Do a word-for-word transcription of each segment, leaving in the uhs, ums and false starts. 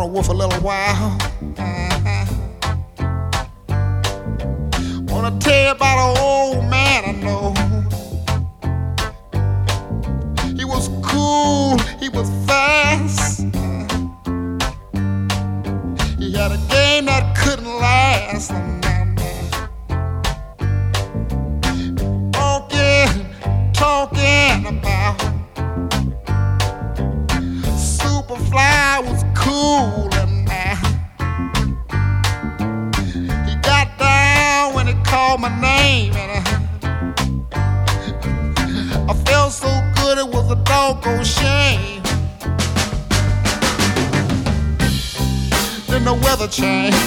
with a little while. Uh-huh. Wanna tell you about an old man I know. He was cool, he was fast. He had a game that couldn't last. Talking, talking about Superfly was cool and now he got down when he called my name, and I, I felt so good it was a doggone shame. Then the weather changed.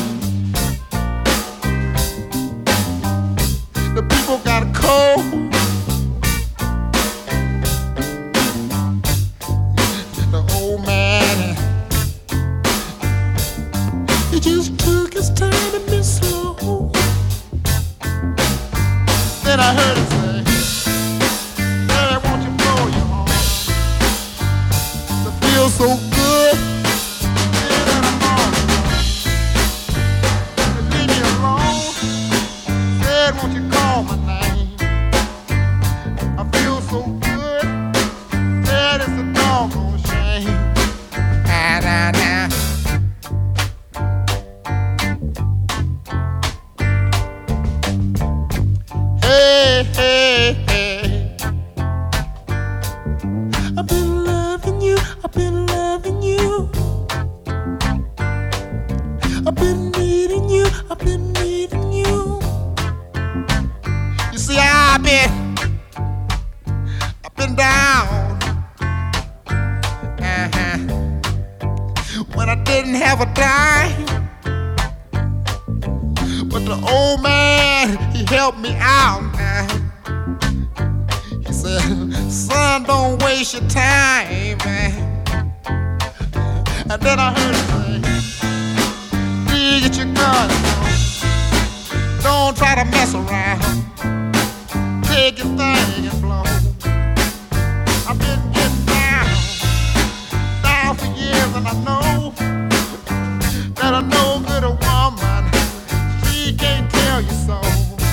The people got cold. The old man, he just took his time and been slow. Then I heard him say, "Hey, won't you blow your horn? It feels so good." Won't you call my name? I feel so good that it's a doggone shame. Ah, nah, nah. Hey, hey, hey. I've been loving you, I've been loving you. I've been needing you, I've been needing you. See, I've been, I've been down, uh-huh. When I didn't have a dime, but the old man, he helped me out. Uh, he said, "Son, don't waste your time, man." And then I heard him say, "Dig at your gun, don't try to mess around. Take your thing and blow." I've been getting down, down for years, and I know that I know good a woman, she can't tell you so.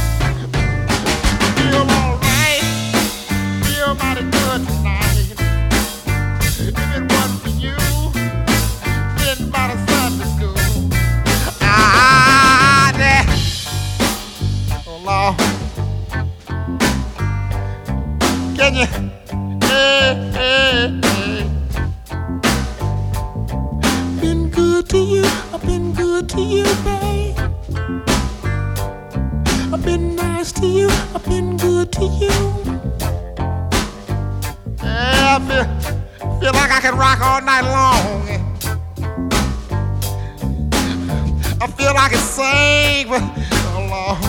Feel alright, feel mighty good tonight. If it wasn't for you, then by the Sunday school. Ah, there. Oh, Lord. Can you? Hey, hey, hey. Been good to you, I've been good to you, babe. I've been nice to you, I've been good to you. Yeah, I feel, feel like I can rock all night long. I feel like I can sing, but so long.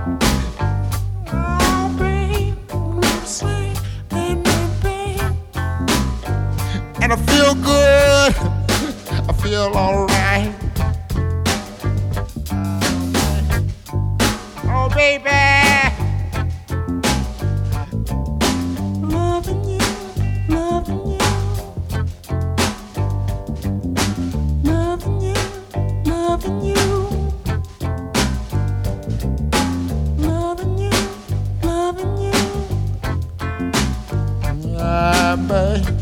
And I feel good, I feel alright. Oh, baby, loving you, loving you, loving you, loving you, loving you, loving you. Yeah, baby.